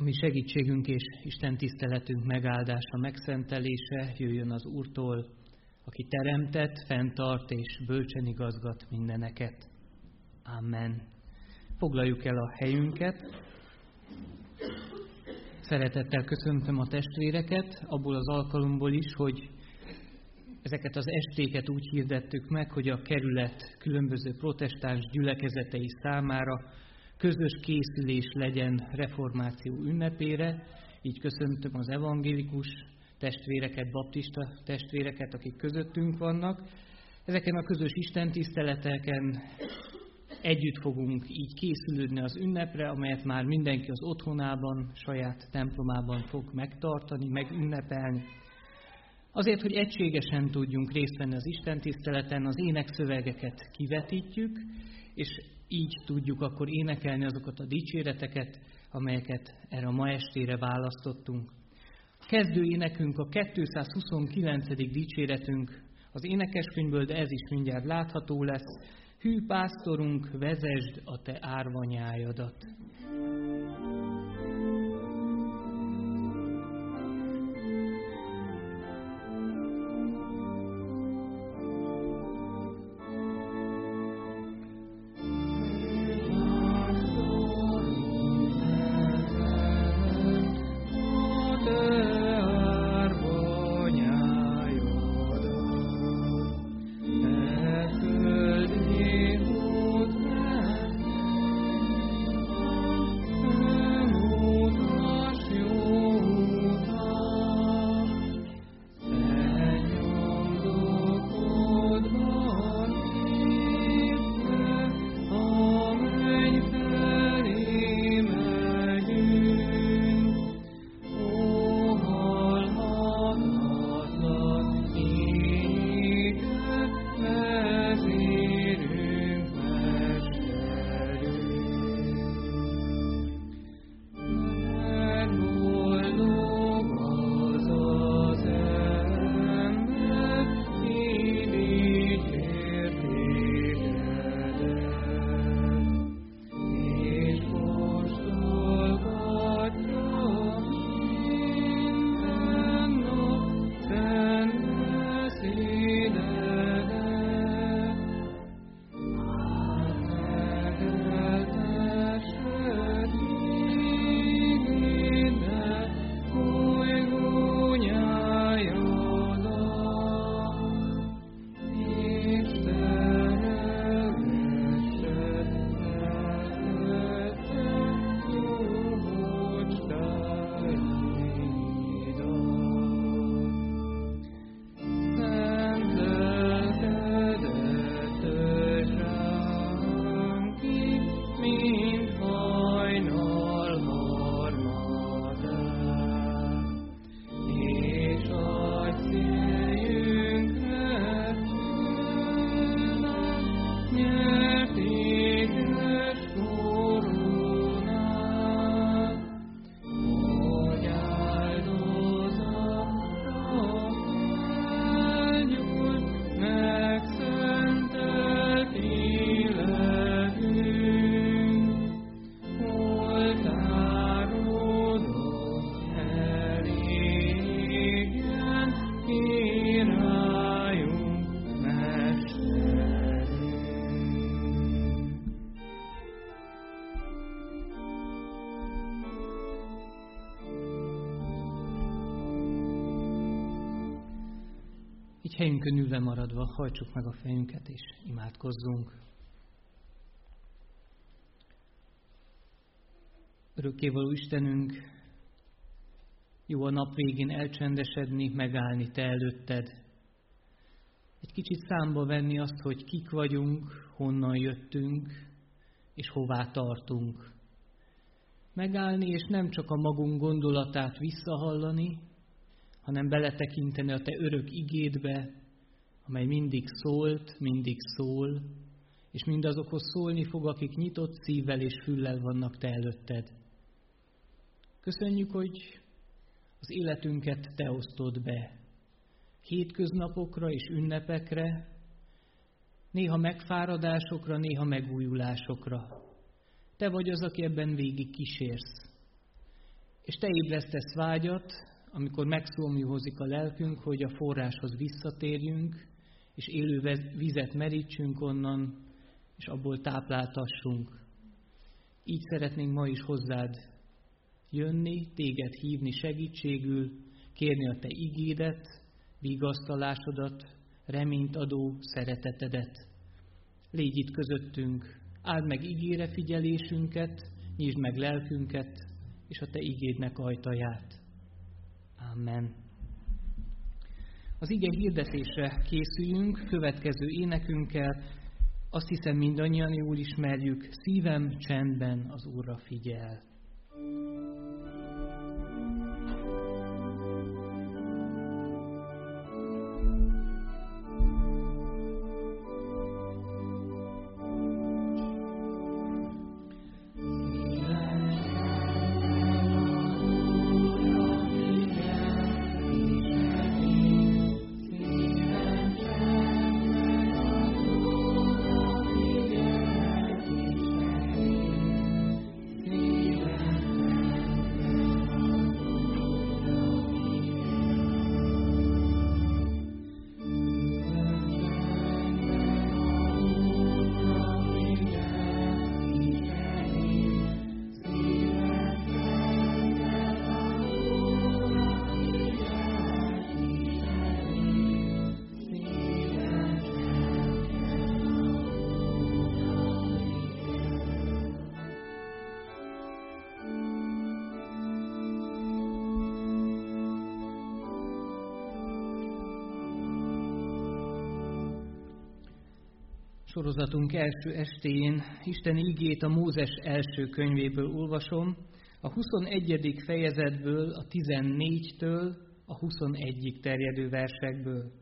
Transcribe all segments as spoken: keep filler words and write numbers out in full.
A mi segítségünk és Isten tiszteletünk megáldása, megszentelése jöjjön az Úrtól, aki teremtett, fenntart és bölcsen igazgat mindeneket. Amen. Foglaljuk el a helyünket. Szeretettel köszöntöm a testvéreket, abból az alkalomból is, hogy ezeket az estéket úgy hirdettük meg, hogy a kerület különböző protestáns gyülekezetei számára közös készülés legyen reformáció ünnepére. Így köszöntöm az evangélikus testvéreket, baptista testvéreket, akik közöttünk vannak. Ezeken a közös istentiszteleteken együtt fogunk így készülődni az ünnepre, amelyet már mindenki az otthonában, saját templomában fog megtartani, megünnepelni. Azért, hogy egységesen tudjunk részt venni az istentiszteleten, az énekszövegeket kivetítjük, és így tudjuk akkor énekelni azokat a dicséreteket, amelyeket erre a ma estére választottunk. A kezdő énekünk a kétszázhuszonkilencedik dicséretünk az énekeskönyvből, de ez is mindjárt látható lesz. Hű pásztorunk, vezesd a te árvanyájadat. Így helyünkön ülve maradva hajtsuk meg a fejünket és imádkozzunk. Örökkévaló Istenünk, jó a nap végén elcsendesedni, megállni Te előtted. Egy kicsit számba venni azt, hogy kik vagyunk, honnan jöttünk, és hová tartunk. Megállni, és nem csak a magunk gondolatát visszahallani, hanem beletekinteni a Te örök igédbe, amely mindig szólt, mindig szól, és mindazokhoz szólni fog, akik nyitott szívvel és füllel vannak Te előtted. Köszönjük, hogy az életünket Te osztod be. Hétköznapokra és ünnepekre, néha megfáradásokra, néha megújulásokra. Te vagy az, aki ebben végig kísérsz. És te ébresztesz vágyat, amikor megszomjúhozik a lelkünk, hogy a forráshoz visszatérjünk, és élő vizet merítsünk onnan, és abból tápláltassunk. Így szeretnénk ma is hozzád jönni, téged hívni segítségül, kérni a te igédet, vigasztalásodat, reményt adó szeretetedet. Légy itt közöttünk, áld meg ígére figyelésünket, nyisd meg lelkünket, és a te igédnek ajtaját. Amen. Az ige hirdetésre készüljünk, következő énekünkkel. Azt hiszem, mindannyian jól ismerjük, szívem csendben az Úrra figyel. Sorozatunk első estéjén Isten igét a Mózes első könyvéből olvasom, a huszonegyedik fejezetből, a tizennégytől a huszonegyig terjedő versekből.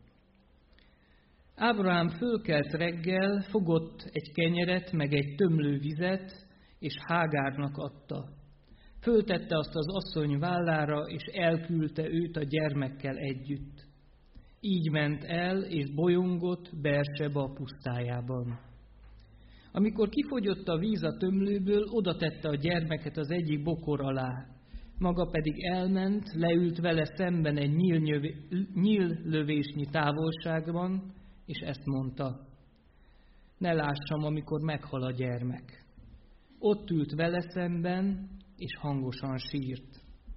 Ábrahám fölkelt reggel, fogott egy kenyeret, meg egy tömlő vizet, és Hágárnak adta. Föltette azt az asszony vállára, és elküldte őt a gyermekkel együtt. Így ment el, és bolyongott Beerseba pusztájában. Amikor kifogyott a víz a tömlőből, oda tette a gyermeket az egyik bokor alá. Maga pedig elment, leült vele szemben egy nyíllövésnyi távolságban, és ezt mondta: ne lássam, amikor meghal a gyermek. Ott ült vele szemben, és hangosan sírt.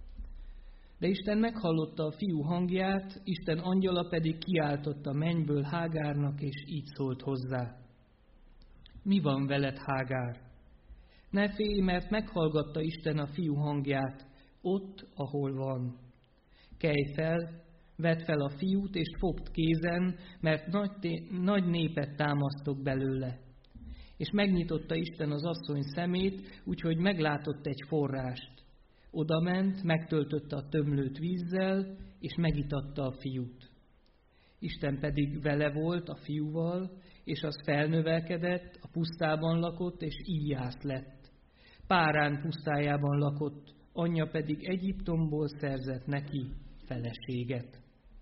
De Isten meghallotta a fiú hangját, Isten angyala pedig kiáltott a mennyből Hágárnak, és így szólt hozzá: mi van veled, Hágár? Ne félj, mert meghallgatta Isten a fiú hangját, ott, ahol van. Kelj fel, vedd fel a fiút, és fogd kézen, mert nagy, nagy népet támasztok belőle. És megnyitotta Isten az asszony szemét, úgyhogy meglátott egy forrást. Oda ment, megtöltötte a tömlőt vízzel, és megitatta a fiút. Isten pedig vele volt a fiúval, és az felnövelkedett, a pusztában lakott, és íjász lett. Párán pusztájában lakott, anyja pedig Egyiptomból szerzett neki feleséget.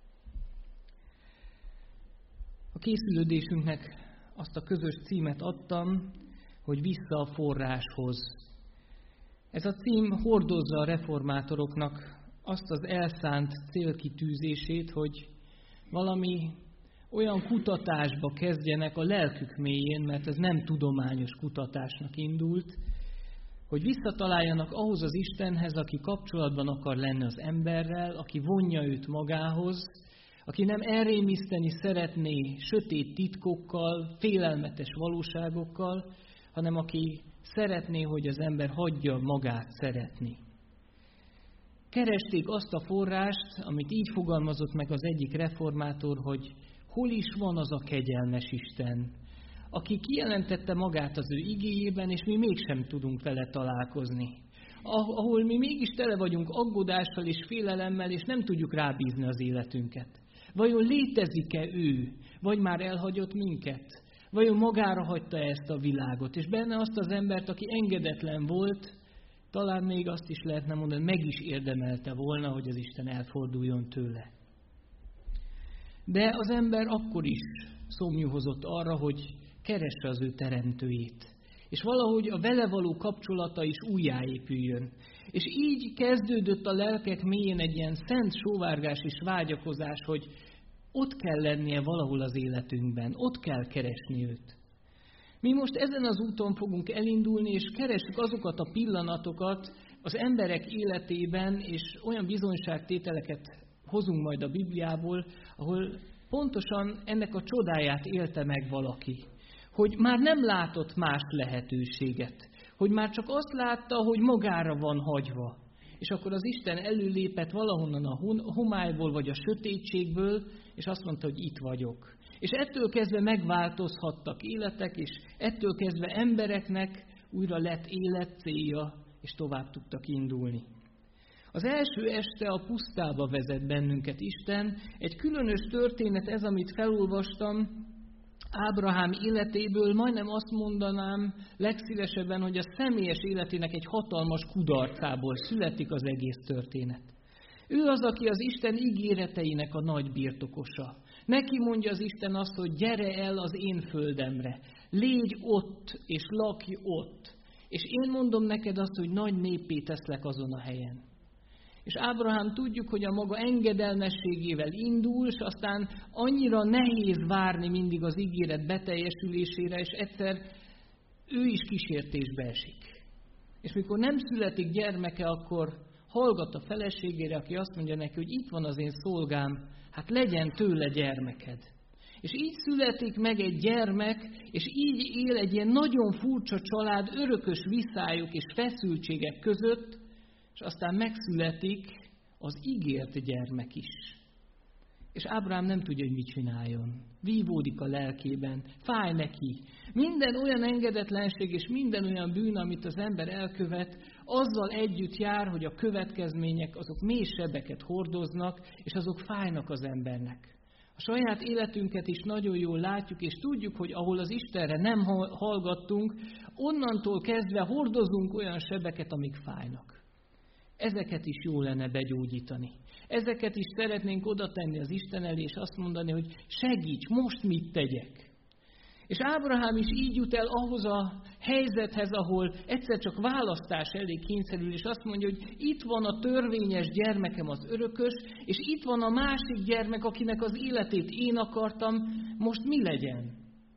A készülődésünknek azt a közös címet adtam, hogy vissza a forráshoz. Ez a cím hordozza a reformátoroknak azt az elszánt célkitűzését, hogy valami olyan kutatásba kezdjenek a lelkük mélyén, mert ez nem tudományos kutatásnak indult, hogy visszataláljanak ahhoz az Istenhez, aki kapcsolatban akar lenni az emberrel, aki vonja őt magához, aki nem elrémiszteni szeretné sötét titkokkal, félelmetes valóságokkal, hanem aki szeretné, hogy az ember hagyja magát szeretni. Keresték azt a forrást, amit így fogalmazott meg az egyik reformátor, hogy hol is van az a kegyelmes Isten, aki kijelentette magát az ő igéjében, és mi mégsem tudunk vele találkozni. Ahol mi mégis tele vagyunk aggodással és félelemmel, és nem tudjuk rábízni az életünket. Vajon létezik-e ő, vagy már elhagyott minket? Vajon magára hagyta ezt a világot, és benne azt az embert, aki engedetlen volt, talán még azt is lehetne mondani, meg is érdemelte volna, hogy az Isten elforduljon tőle. De az ember akkor is szomjúhozott arra, hogy keresse az ő teremtőjét. és valahogy a vele való kapcsolata is újjáépüljön. És így kezdődött a lelkek mélyén egy ilyen szent sóvárgás és vágyakozás, hogy ott kell lennie valahol az életünkben, ott kell keresni őt. Mi most ezen az úton fogunk elindulni, és keressük azokat a pillanatokat az emberek életében, és olyan bizonyságtételeket hozunk majd a Bibliából, ahol pontosan ennek a csodáját élte meg valaki. Hogy már nem látott más lehetőséget. Hogy már csak azt látta, hogy magára van hagyva. És akkor az Isten előlépett valahonnan a homályból, vagy a sötétségből, és azt mondta, hogy itt vagyok. És ettől kezdve megváltozhattak életek, és ettől kezdve embereknek újra lett életcélja, és tovább tudtak indulni. Az első este a pusztába vezet bennünket Isten. Egy különös történet ez, amit felolvastam, Ábrahám életéből, majdnem azt mondanám legszívesebben, hogy a személyes életének egy hatalmas kudarcából születik az egész történet. Ő az, aki az Isten ígéreteinek a nagy birtokosa. Neki mondja az Isten azt, hogy gyere el az én földemre, légy ott és lakj ott. És én mondom neked azt, hogy nagy néppé teszlek azon a helyen. És Ábrahám tudjuk, hogy a maga engedelmességével indul, és aztán annyira nehéz várni mindig az ígéret beteljesülésére, és egyszer ő is kísértésbe esik. És mikor nem születik gyermeke, akkor hallgat a feleségére, aki azt mondja neki, hogy itt van az én szolgám, hát legyen tőle gyermeked. És így születik meg egy gyermek, és így él egy ilyen nagyon furcsa család örökös viszályok és feszültségek között, és aztán megszületik az ígért gyermek is. És Ábrahám nem tudja, hogy mit csináljon. Vívódik a lelkében, fáj neki. Minden olyan engedetlenség és minden olyan bűn, amit az ember elkövet, azzal együtt jár, hogy a következmények azok mély sebeket hordoznak, és azok fájnak az embernek. A saját életünket is nagyon jól látjuk, és tudjuk, hogy ahol az Istenre nem hallgattunk, onnantól kezdve hordozunk olyan sebeket, amik fájnak. Ezeket is jó lenne begyógyítani. Ezeket is szeretnénk oda tenni az Isten elé, és azt mondani, hogy segíts, most mit tegyek. És Ábrahám is így jut el ahhoz a helyzethez, ahol egyszer csak választás elé kényszerül, és azt mondja, hogy itt van a törvényes gyermekem, az örökös, és itt van a másik gyermek, akinek az életét én akartam, most mi legyen?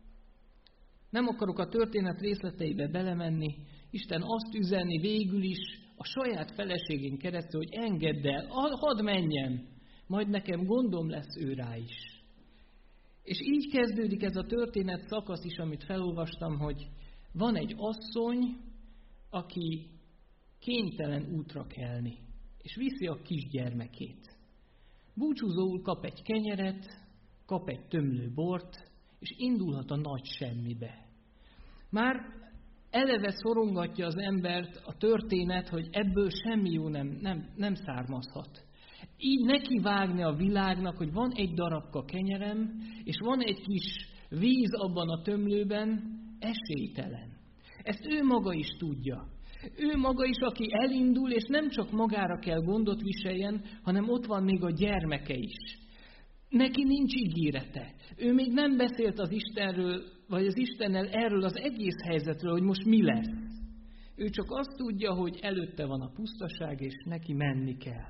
Nem akarok a történet részleteibe belemenni, Isten azt üzenni végül is, a saját feleségén keresztül, hogy engedd el, hadd menjen, majd nekem gondom lesz ő rá is. És így kezdődik ez a történet szakasz is, amit felolvastam, hogy van egy asszony, aki kénytelen útra kelni, és viszi a kisgyermekét. Búcsúzóul kap egy kenyeret, kap egy tömlő bort, és indulhat a nagy semmibe. Már eleve szorongatja az embert a történet, hogy ebből semmi jó nem, nem, nem származhat. Így neki vágni a világnak, hogy van egy darabka kenyerem, és van egy kis víz abban a tömlőben, esélytelen. Ezt ő maga is tudja. Ő maga is, aki elindul, és nem csak magára kell gondot viseljen, hanem ott van még a gyermeke is. Neki nincs ígérete. Ő még nem beszélt az Istenről, vagy az Istennel erről az egész helyzetről, hogy most mi lesz. Ő csak azt tudja, hogy előtte van a pusztaság, és neki menni kell.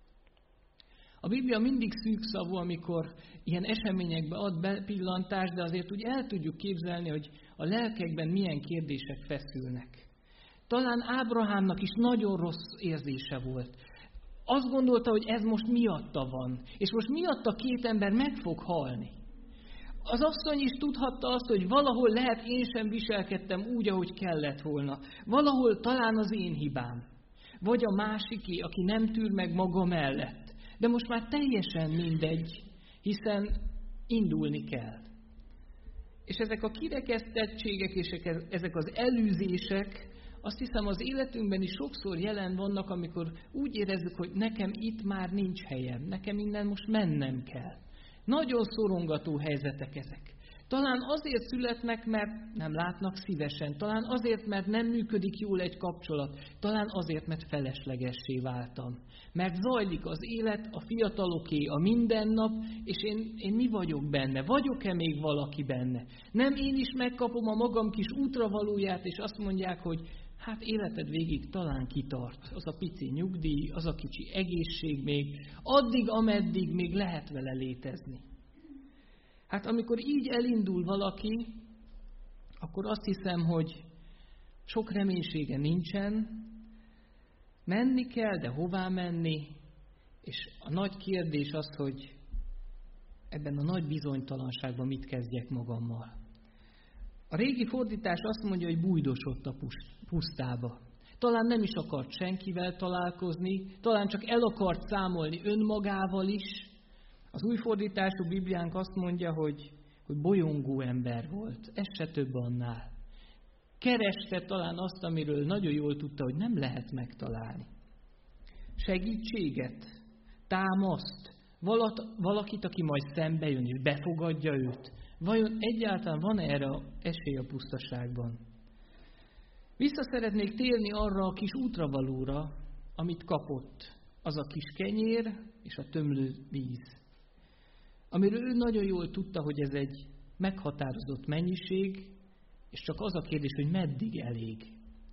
A Biblia mindig szűkszavú, amikor ilyen eseményekbe ad bepillantást, de azért úgy el tudjuk képzelni, hogy a lelkekben milyen kérdések feszülnek. Talán Ábrahámnak is nagyon rossz érzése volt. Azt gondolta, hogy ez most miatta van, és most miatta két ember meg fog halni. Az asszony is tudhatta azt, hogy valahol lehet én sem viselkedtem úgy, ahogy kellett volna. Valahol talán az én hibám. Vagy a másiké, aki nem tűr meg maga mellett. De most már teljesen mindegy, hiszen indulni kell. És ezek a kirekesztettségek és ezek az elűzések, azt hiszem az életünkben is sokszor jelen vannak, amikor úgy érezzük, hogy nekem itt már nincs helyem, nekem innen most mennem kell. Nagyon szorongató helyzetek ezek. Talán azért születnek, mert nem látnak szívesen. Talán azért, mert nem működik jól egy kapcsolat. Talán azért, mert feleslegessé váltam. Mert zajlik az élet, a fiataloké, a mindennap, és én, én mi vagyok benne? Vagyok-e még valaki benne? Nem én is megkapom a magam kis útravalóját, és azt mondják, hogy hát életed végig talán kitart. Az a pici nyugdíj, az a kicsi egészség még, addig, ameddig még lehet vele létezni. Hát amikor így elindul valaki, akkor azt hiszem, hogy sok reménysége nincsen, menni kell, de hová menni, és a nagy kérdés az, hogy ebben a nagy bizonytalanságban mit kezdjek magammal. A régi fordítás azt mondja, hogy bújdosott a pusztába. Talán nem is akart senkivel találkozni, talán csak el akart számolni önmagával is. Az új fordítású Bibliánk azt mondja, hogy, hogy bolyongó ember volt, ez se több annál. Kereste talán azt, amiről nagyon jól tudta, hogy nem lehet megtalálni. Segítséget, támaszt, valakit, aki majd szembe jön és befogadja őt. Vajon egyáltalán van erre esély a pusztaságban? Vissza szeretnék térni arra a kis útravalóra, amit kapott. Az a kis kenyér és a tömlő víz. Amiről ő nagyon jól tudta, hogy ez egy meghatározott mennyiség, és csak az a kérdés, hogy meddig elég.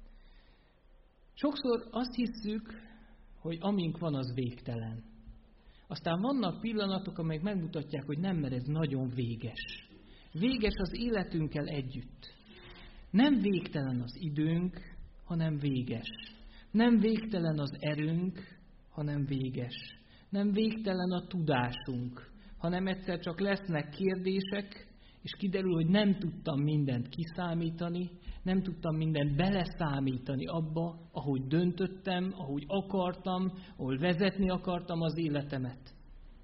Sokszor azt hisszük, hogy amink van, az végtelen. Aztán vannak pillanatok, amelyek megmutatják, hogy nem, mert ez nagyon véges. Véges az életünkkel együtt. Nem végtelen az időnk, hanem véges. Nem végtelen az erőnk, hanem véges. Nem végtelen a tudásunk, hanem egyszer csak lesznek kérdések, és kiderül, hogy nem tudtam mindent kiszámítani, nem tudtam mindent beleszámítani abba, ahogy döntöttem, ahogy akartam, ahol vezetni akartam az életemet.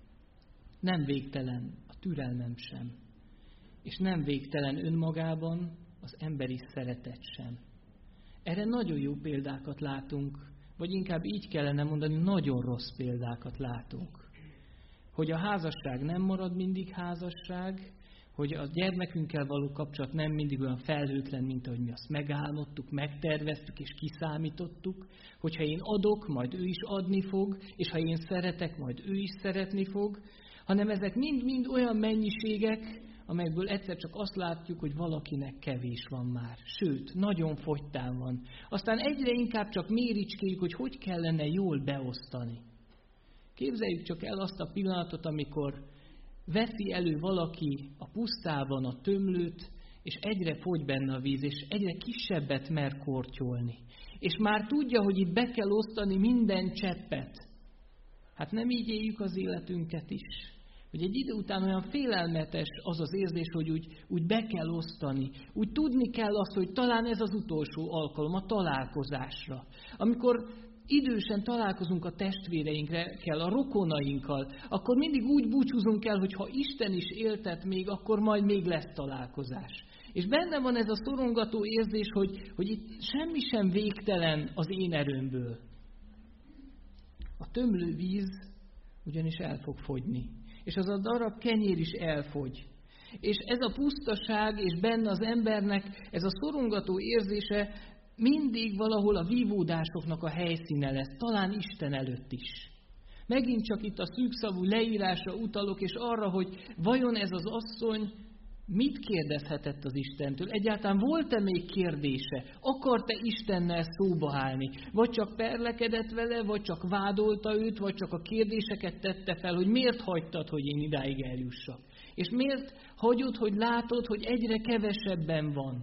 Nem végtelen a türelmem sem, és nem végtelen önmagában az emberi szeretet sem. Erre nagyon jó példákat látunk, vagy inkább így kellene mondani, nagyon rossz példákat látunk. Hogy a házasság nem marad mindig házasság, hogy a gyermekünkkel való kapcsolat nem mindig olyan felhőtlen, mint ahogy mi azt megálmodtuk, megterveztük és kiszámítottuk, hogyha én adok, majd ő is adni fog, és ha én szeretek, majd ő is szeretni fog, hanem ezek mind-mind olyan mennyiségek, amelyekből egyszer csak azt látjuk, hogy valakinek kevés van már. Sőt, nagyon fogytán van. Aztán egyre inkább csak méricskéljük, hogy hogy kellene jól beosztani. Képzeljük csak el azt a pillanatot, amikor veszi elő valaki a pusztában a tömlőt, és egyre fogy benne a víz, és egyre kisebbet mer kortyolni. És már tudja, hogy itt be kell osztani minden cseppet. Hát nem így éljük az életünket is. Hogy egy idő után olyan félelmetes az az érzés, hogy úgy, úgy be kell osztani. Úgy tudni kell azt, hogy talán ez az utolsó alkalom a találkozásra. Amikor idősen találkozunk a testvéreinkkel, a rokonainkkal, akkor mindig úgy búcsúzunk el, hogy ha Isten is éltet még, akkor majd még lesz találkozás. És benne van ez a szorongató érzés, hogy, hogy itt semmi sem végtelen az én erőmből. A tömlő víz ugyanis el fog fogyni. És az a darab kenyér is elfogy. És ez a pusztaság, és benne az embernek ez a szorongató érzése mindig valahol a vívódásoknak a helyszíne lesz, talán Isten előtt is. Megint csak itt a szűkszavú leírásra utalok, és arra, hogy vajon ez az asszony mit kérdezhetett az Istentől? Egyáltalán volt-e még kérdése? Akart-e Istennel szóba állni? Vagy csak perlekedett vele, vagy csak vádolta őt, vagy csak a kérdéseket tette fel, hogy miért hagytad, hogy én idáig eljussak? És miért hagyod, hogy látod, hogy egyre kevesebben van?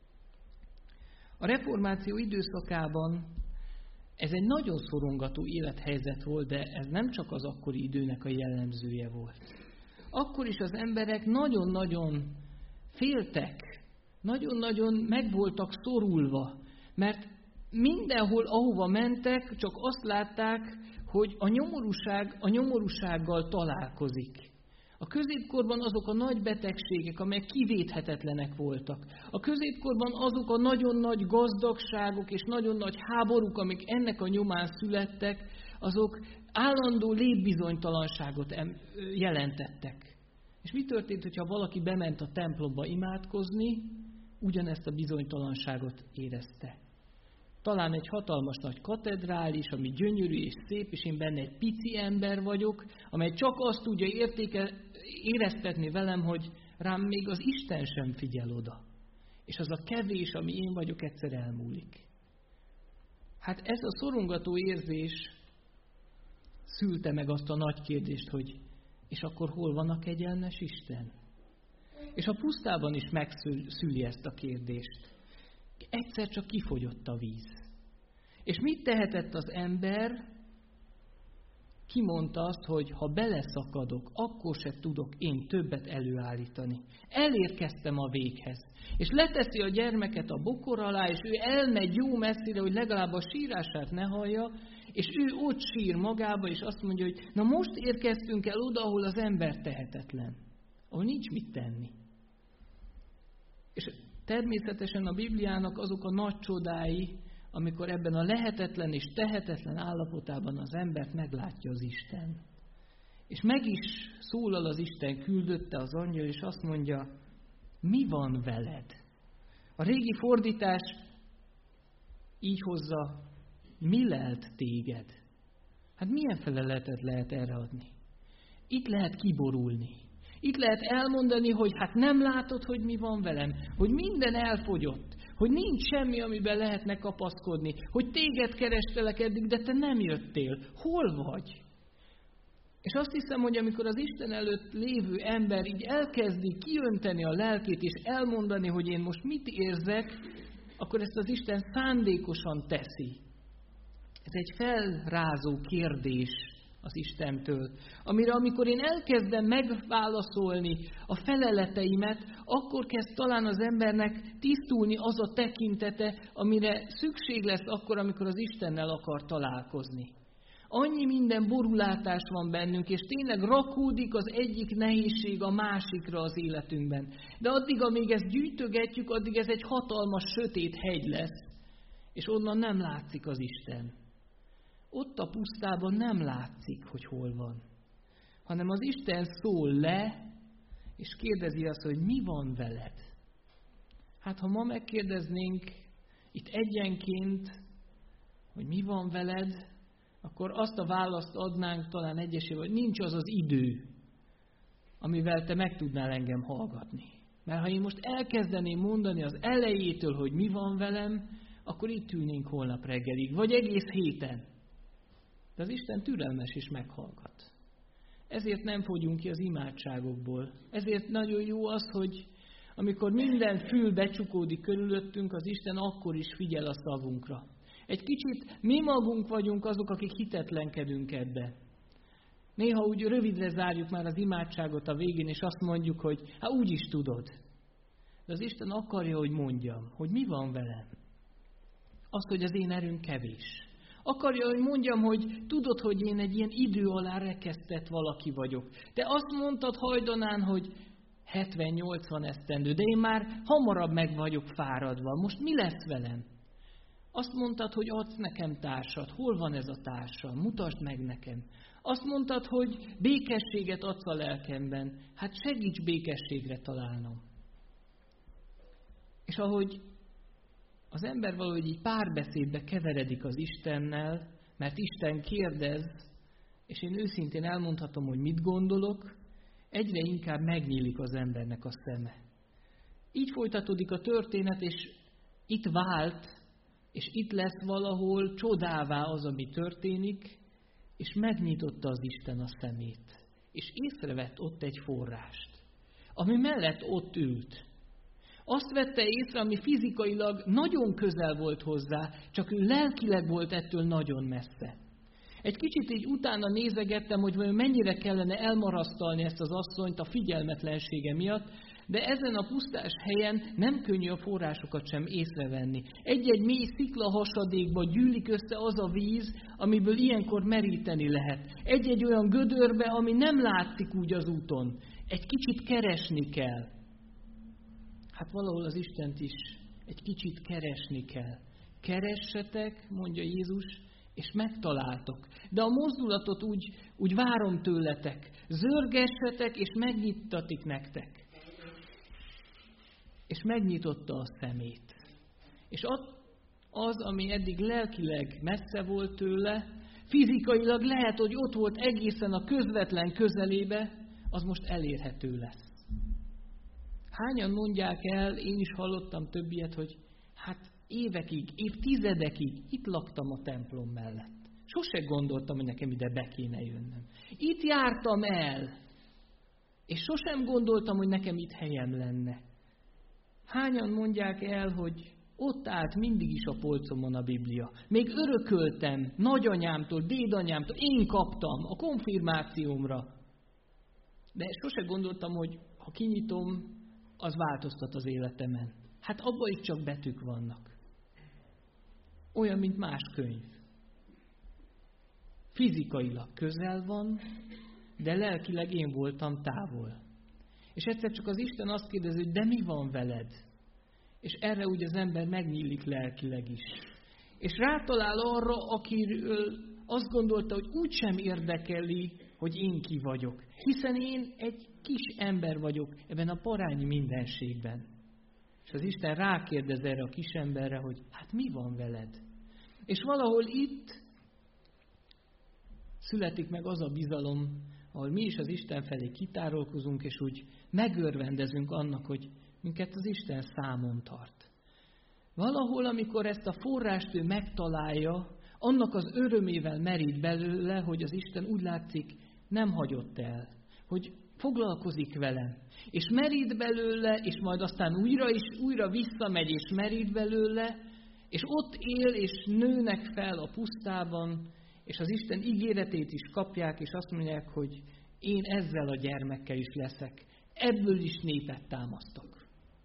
A reformáció időszakában ez egy nagyon szorongató élethelyzet volt, de ez nem csak az akkori időnek a jellemzője volt. Akkor is az emberek nagyon-nagyon féltek, nagyon-nagyon meg voltak szorulva, mert mindenhol, ahova mentek, csak azt látták, hogy a nyomorúság a nyomorúsággal találkozik. A középkorban azok a nagy betegségek, amelyek kivéthetetlenek voltak. A középkorban azok a nagyon nagy gazdagságok és nagyon nagy háborúk, amik ennek a nyomán születtek, azok állandó létbizonytalanságot jelentettek. És mi történt, hogyha valaki bement a templomba imádkozni, ugyanezt a bizonytalanságot érezte. Talán egy hatalmas nagy katedrális, ami gyönyörű és szép, és én benne egy pici ember vagyok, amely csak azt tudja értéke, éreztetni velem, hogy rám még az Isten sem figyel oda. És az a kevés, ami én vagyok, egyszer elmúlik. Hát ez a szorongató érzés szülte meg azt a nagy kérdést, hogy és akkor hol van a kegyelmes Isten? És a pusztában is megszüli ezt a kérdést. Egyszer csak kifogyott a víz. És mit tehetett az ember? Kimondta azt, hogy ha beleszakadok, akkor se tudok én többet előállítani. Elérkeztem a véghez. És leteszi a gyermeket a bokor alá, és ő elmegy jó messzire, hogy legalább a sírását ne hallja, és ő ott sír magába, és azt mondja, hogy na most érkeztünk el oda, ahol az ember tehetetlen. Ahol nincs mit tenni. És természetesen a Bibliának azok a nagy csodái, amikor ebben a lehetetlen és tehetetlen állapotában az embert meglátja az Isten. És meg is szólal az Isten, küldötte az angyal, és azt mondja, mi van veled? A régi fordítás így hozza, mi lelt téged? Hát milyen feleletet lehet erre adni? Itt lehet kiborulni. Itt lehet elmondani, hogy hát nem látod, hogy mi van velem, hogy minden elfogyott, hogy nincs semmi, amiben lehetne kapaszkodni, hogy téged kerestelek eddig, de te nem jöttél. Hol vagy? És azt hiszem, hogy amikor az Isten előtt lévő ember így elkezdi kiönteni a lelkét, és elmondani, hogy én most mit érzek, akkor ezt az Isten szándékosan teszi. Ez egy felrázó kérdés az Istentől, amire amikor én elkezdem megválaszolni a feleleteimet, akkor kezd talán az embernek tisztulni az a tekintete, amire szükség lesz akkor, amikor az Istennel akar találkozni. Annyi minden borulátás van bennünk, és tényleg rakódik az egyik nehézség a másikra az életünkben. De addig, amíg ezt gyűjtögetjük, addig ez egy hatalmas sötét hegy lesz, és onnan nem látszik az Isten. Ott a pusztában nem látszik, hogy hol van, hanem az Isten szól le, és kérdezi azt, hogy mi van veled. Hát ha ma megkérdeznénk itt egyenként, hogy mi van veled, akkor azt a választ adnánk talán egyesével, hogy nincs az az idő, amivel te meg tudnál engem hallgatni. Mert ha én most elkezdeném mondani az elejétől, hogy mi van velem, akkor itt ülnénk holnap reggelig, vagy egész héten. De az Isten türelmes és meghallgat. Ezért nem fogyunk ki az imádságokból. Ezért nagyon jó az, hogy amikor minden fül becsukódik körülöttünk, az Isten akkor is figyel a szavunkra. Egy kicsit mi magunk vagyunk azok, akik hitetlenkedünk ebbe. Néha úgy rövidre zárjuk már az imádságot a végén, és azt mondjuk, hogy hát úgy is tudod. De az Isten akarja, hogy mondjam, hogy mi van velem. Azt, hogy az én erőm kevés. Akarja, hogy mondjam, hogy tudod, hogy én egy ilyen idő alá rekesztett valaki vagyok. Te azt mondtad hajdanán, hogy hetven-nyolcvan esztendő, de én már hamarabb meg vagyok fáradva. Most mi lesz velem? Azt mondtad, hogy adsz nekem társat. Hol van ez a társam? Mutasd meg nekem. Azt mondtad, hogy békességet adsz a lelkemben. Hát segíts békességre találnom. És ahogy az ember valahogy így párbeszédbe keveredik az Istennel, mert Isten kérdez, és én őszintén elmondhatom, hogy mit gondolok, egyre inkább megnyílik az embernek a szeme. Így folytatódik a történet, és itt vált, és itt lesz valahol csodává az, ami történik, és megnyitotta az Isten a szemét. És észrevett ott egy forrást, ami mellett ott ült. Azt vette észre, ami fizikailag nagyon közel volt hozzá, csak ő lelkileg volt ettől nagyon messze. Egy kicsit így utána nézegettem, hogy vajon mennyire kellene elmarasztalni ezt az asszonyt a figyelmetlensége miatt, de ezen a pusztás helyen nem könnyű a forrásokat sem észrevenni. Egy-egy mély szikla hasadékba gyűlik össze az a víz, amiből ilyenkor meríteni lehet. Egy-egy olyan gödörbe, ami nem látszik úgy az úton. Egy kicsit keresni kell. Hát valahol az Istent is egy kicsit keresni kell. Keressetek, mondja Jézus, és megtaláltok. De a mozdulatot úgy, úgy várom tőletek. Zörgessetek, és megnyittatik nektek. És megnyitotta a szemét. És az, ami eddig lelkileg messze volt tőle, fizikailag lehet, hogy ott volt egészen a közvetlen közelébe, az most elérhető lesz. Hányan mondják el, én is hallottam több ilyet, hogy hát évekig, évtizedekig itt laktam a templom mellett. Sose gondoltam, hogy nekem ide be kéne jönnöm. Itt jártam el, és sosem gondoltam, hogy nekem itt helyem lenne. Hányan mondják el, hogy ott állt mindig is a polcomon a Biblia. Még örököltem nagyanyámtól, dédanyámtól, én kaptam a konfirmációmra. De sose gondoltam, hogy ha kinyitom, az változtat az életemen. Hát abban is csak betűk vannak. Olyan, mint más könyv. Fizikailag közel van, de lelkileg én voltam távol. És egyszer csak az Isten azt kérdezi, hogy de mi van veled? És erre úgy az ember megnyílik lelkileg is. És rátalál arra, akiről azt gondolta, hogy úgysem érdekeli, hogy én ki vagyok. Hiszen én egy kis ember vagyok ebben a parányi mindenségben. És az Isten rákérdez erre a kis emberre, hogy hát mi van veled? És valahol itt születik meg az a bizalom, ahol mi is az Isten felé kitárolkozunk, és úgy megörvendezünk annak, hogy minket az Isten számon tart. Valahol, amikor ezt a forrást ő megtalálja, annak az örömével merít belőle, hogy az Isten úgy látszik, nem hagyott el, hogy foglalkozik velem, és merít belőle, és majd aztán újra és újra visszamegy, és merít belőle, és ott él, és nőnek fel a pusztában, és az Isten ígéretét is kapják, és azt mondják, hogy én ezzel a gyermekkel is leszek, ebből is népet támasztok.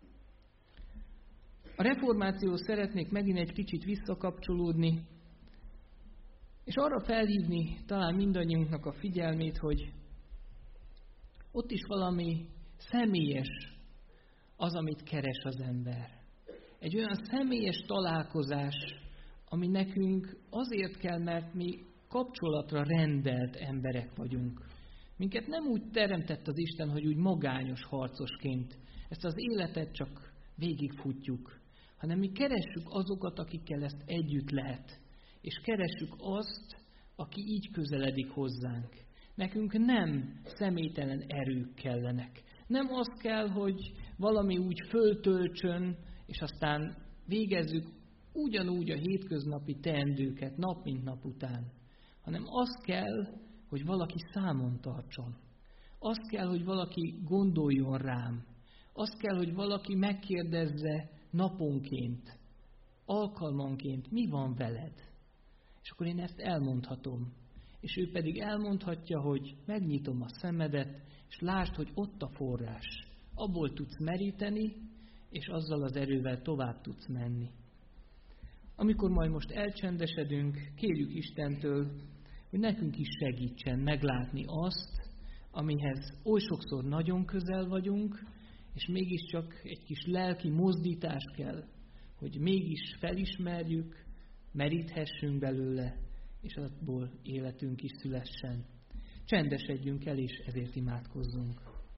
A reformációhoz szeretnék megint egy kicsit visszakapcsolódni, és arra felhívni talán mindannyiunknak a figyelmét, hogy ott is valami személyes az, amit keres az ember. Egy olyan személyes találkozás, ami nekünk azért kell, mert mi kapcsolatra rendelt emberek vagyunk. Minket nem úgy teremtett az Isten, hogy úgy magányos harcosként ezt az életet csak végigfutjuk, hanem mi keressük azokat, akikkel ezt együtt lehet. És keressük azt, aki így közeledik hozzánk. Nekünk nem személytelen erők kellenek. Nem az kell, hogy valami úgy föltöltsön, és aztán végezzük ugyanúgy a hétköznapi teendőket nap mint nap után. Hanem az kell, hogy valaki számon tartson. Az kell, hogy valaki gondoljon rám. Az kell, hogy valaki megkérdezze naponként, alkalmanként, mi van veled? És akkor én ezt elmondhatom. És ő pedig elmondhatja, hogy megnyitom a szemedet, és lásd, hogy ott a forrás. Abból tudsz meríteni, és azzal az erővel tovább tudsz menni. Amikor majd most elcsendesedünk, kérjük Istentől, hogy nekünk is segítsen meglátni azt, amihez oly sokszor nagyon közel vagyunk, és mégiscsak egy kis lelki mozdítás kell, hogy mégis felismerjük, meríthessünk belőle, és abból életünk is szülessen. Csendesedjünk el, és ezért imádkozzunk.